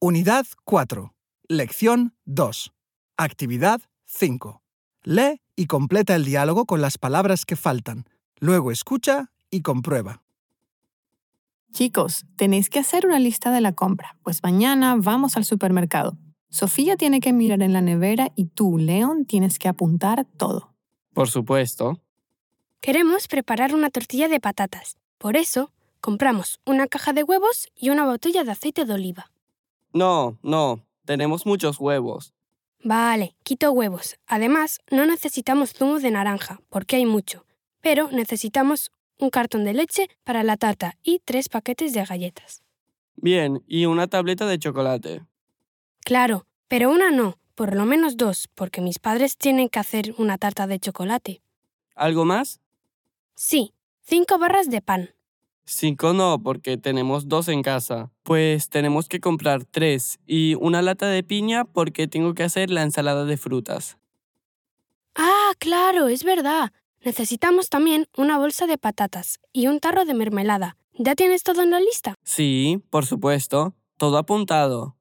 Unidad 4. Lección 2. Actividad 5. Lee y completa el diálogo con las palabras que faltan. Luego escucha y comprueba. Chicos, tenéis que hacer una lista de la compra, pues mañana vamos al supermercado. Sofía tiene que mirar en la nevera y tú, León, tienes que apuntar todo. Por supuesto. Queremos preparar una tortilla de patatas. Por eso, compramos una caja de huevos y una botella de aceite de oliva. No, tenemos muchos huevos. Vale, quito huevos. Además, no necesitamos zumo de naranja, porque hay mucho. Pero necesitamos un cartón de leche para la tarta y 3 paquetes de galletas. Bien, y una tableta de chocolate. Claro, pero una no, por lo menos 2, porque mis padres tienen que hacer una tarta de chocolate. ¿Algo más? Sí, 5 barras de pan. 5 no, porque tenemos 2 en casa. Pues tenemos que comprar 3 y una lata de piña porque tengo que hacer la ensalada de frutas. Ah, claro, es verdad. Necesitamos también una bolsa de patatas y un tarro de mermelada. ¿Ya tienes todo en la lista? Sí, por supuesto. Todo apuntado.